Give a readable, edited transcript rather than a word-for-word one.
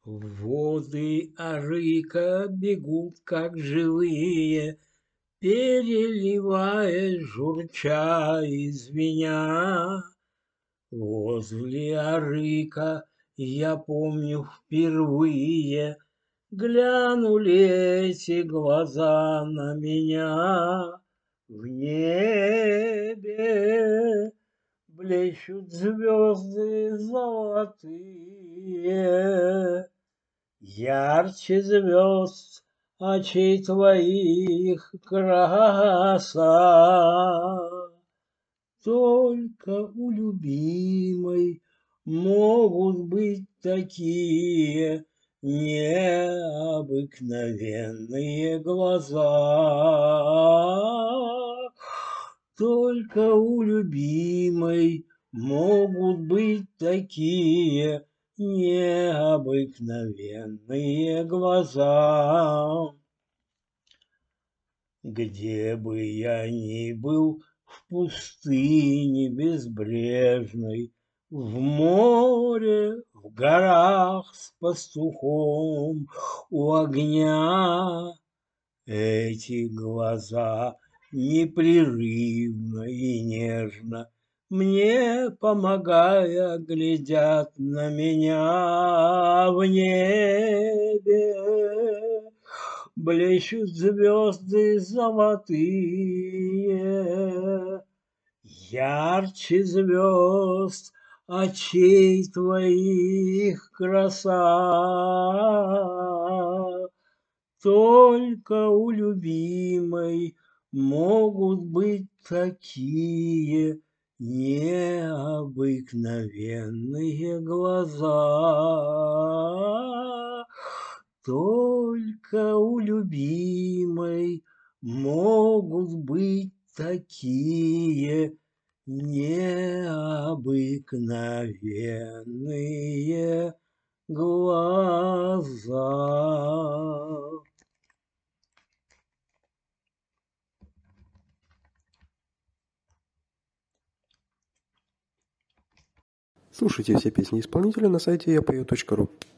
Воды Арыка бегут, как живые, переливаясь, журча и звеня. Возле Арыка, я помню, впервые глянули эти глаза на меня. В небе блещут звезды золотые, ярче звезд очей твоих краса. Только у любимой могут быть такие необыкновенные глаза. Только у любимой могут быть такие необыкновенные глаза. Где бы я ни был, в пустыне безбрежной, в море, в горах с пастухом у огня, эти глаза непрерывно и нежно мне, помогая, глядят на меня. В небе блещут звезды золотые, ярче звезд очей твоих краса. Только у любимой могут быть такие необыкновенные глаза. Только у любимой могут быть такие необыкновенные глаза. Слушайте все песни исполнителя на сайте yapою.ru.